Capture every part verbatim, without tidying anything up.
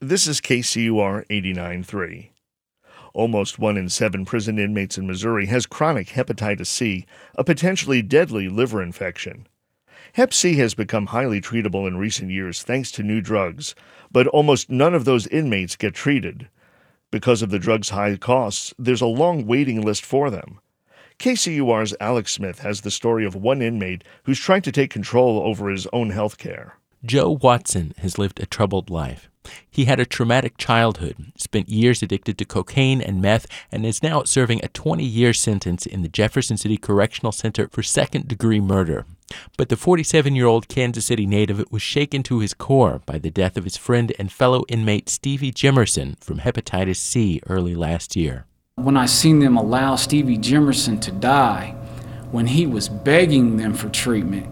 This is K C U R eighty-nine point three. Almost one in seven prison inmates in Missouri has chronic hepatitis C, a potentially deadly liver infection. Hep C has become highly treatable in recent years thanks to new drugs, but almost none of those inmates get treated. Because of the drug's high costs, there's a long waiting list for them. K C U R's Alex Smith has the story of one inmate who's trying to take control over his own health care. Joe Watson has lived a troubled life. He had a traumatic childhood, spent years addicted to cocaine and meth, and is now serving a twenty-year sentence in the Jefferson City Correctional Center for second-degree murder. But the forty-seven-year-old Kansas City native was shaken to his core by the death of his friend and fellow inmate Stevie Jimerson from hepatitis C early last year. When I seen them allow Stevie Jimerson to die, when he was begging them for treatment,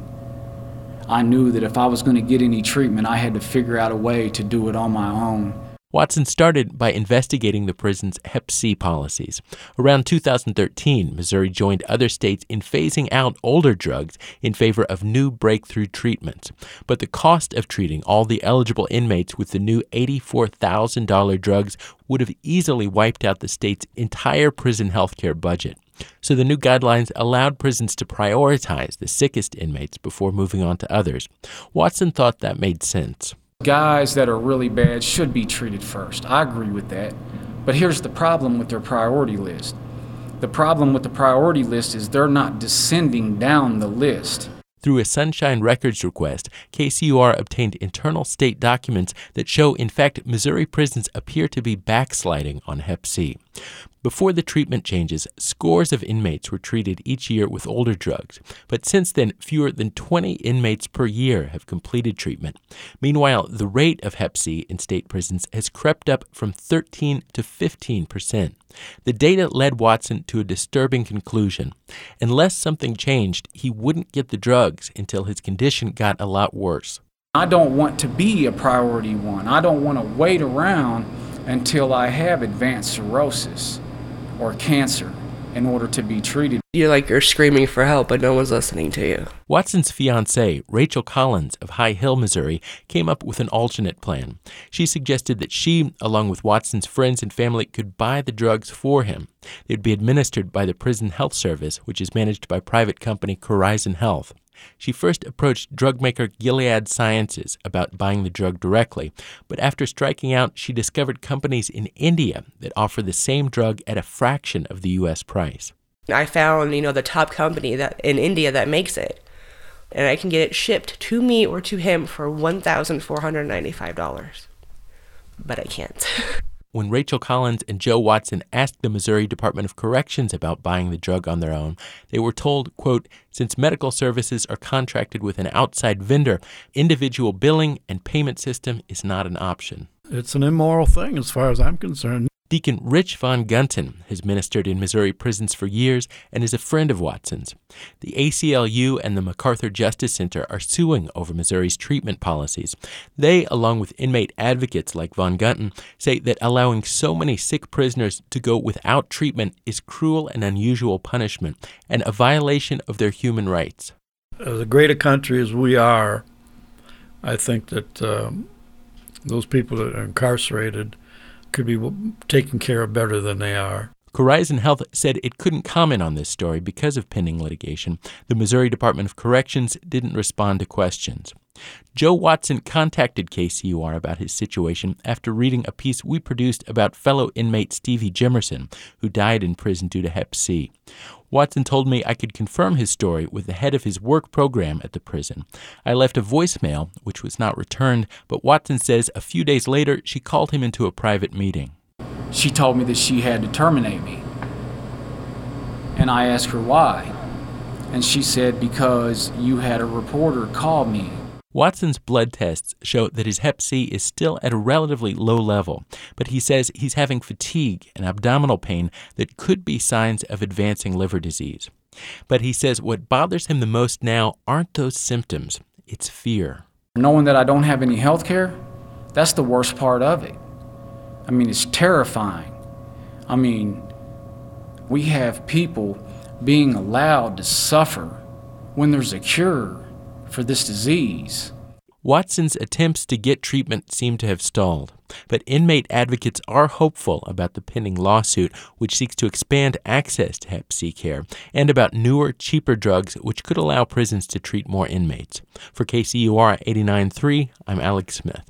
I knew that if I was going to get any treatment, I had to figure out a way to do it on my own. Watson started by investigating the prison's Hep C policies. Around two thousand thirteen, Missouri joined other states in phasing out older drugs in favor of new breakthrough treatments. But the cost of treating all the eligible inmates with the new eighty-four thousand dollars drugs would have easily wiped out the state's entire prison health care budget. So the new guidelines allowed prisons to prioritize the sickest inmates before moving on to others. Watson thought that made sense. Guys that are really bad should be treated first. I agree with that. But here's the problem with their priority list. The problem with the priority list is they're not descending down the list. Through a Sunshine Records request, K C U R obtained internal state documents that show, in fact, Missouri prisons appear to be backsliding on Hep C. Before the treatment changes, scores of inmates were treated each year with older drugs. But since then, fewer than twenty inmates per year have completed treatment. Meanwhile, the rate of Hep C in state prisons has crept up from thirteen to fifteen percent. The data led Watson to a disturbing conclusion. Unless something changed, he wouldn't get the drugs until his condition got a lot worse. I don't want to be a priority one. I don't want to wait around until I have advanced cirrhosis or cancer in order to be treated. You're like you're screaming for help, but no one's listening to you. Watson's fiancée, Rachel Collins of High Hill, Missouri, came up with an alternate plan. She suggested that she, along with Watson's friends and family, could buy the drugs for him. They'd be administered by the Prison Health Service, which is managed by private company Corizon Health. She first approached drug maker Gilead Sciences about buying the drug directly, but after striking out, she discovered companies in India that offer the same drug at a fraction of the U S price. I found, you know, the top company that in India that makes it, and I can get it shipped to me or to him for one thousand four hundred ninety-five dollars. But I can't. When Rachel Collins and Joe Watson asked the Missouri Department of Corrections about buying the drug on their own, they were told, quote, since medical services are contracted with an outside vendor, individual billing and payment system is not an option. It's an immoral thing as far as I'm concerned. Deacon Rich Von Gunten has ministered in Missouri prisons for years and is a friend of Watson's. The A C L U and the MacArthur Justice Center are suing over Missouri's treatment policies. They, along with inmate advocates like Von Gunten, say that allowing so many sick prisoners to go without treatment is cruel and unusual punishment and a violation of their human rights. As great a country as we are, I think that um, those people that are incarcerated could be taken care of better than they are. Corizon Health said it couldn't comment on this story because of pending litigation. The Missouri Department of Corrections didn't respond to questions. Joe Watson contacted K C U R about his situation after reading a piece we produced about fellow inmate Stevie Jimerson, who died in prison due to Hep C. Watson told me I could confirm his story with the head of his work program at the prison. I left a voicemail, which was not returned, but Watson says a few days later she called him into a private meeting. She told me that she had to terminate me. And I asked her why. And she said, because you had a reporter call me. Watson's blood tests show that his Hep C is still at a relatively low level, but he says he's having fatigue and abdominal pain that could be signs of advancing liver disease. But he says what bothers him the most now aren't those symptoms, it's fear. Knowing that I don't have any health care, that's the worst part of it. I mean, it's terrifying. I mean, we have people being allowed to suffer when there's a cure for this disease. Watson's attempts to get treatment seem to have stalled, but inmate advocates are hopeful about the pending lawsuit, which seeks to expand access to hep C care, and about newer, cheaper drugs which could allow prisons to treat more inmates. For K C U R eighty-nine point three, I'm Alex Smith.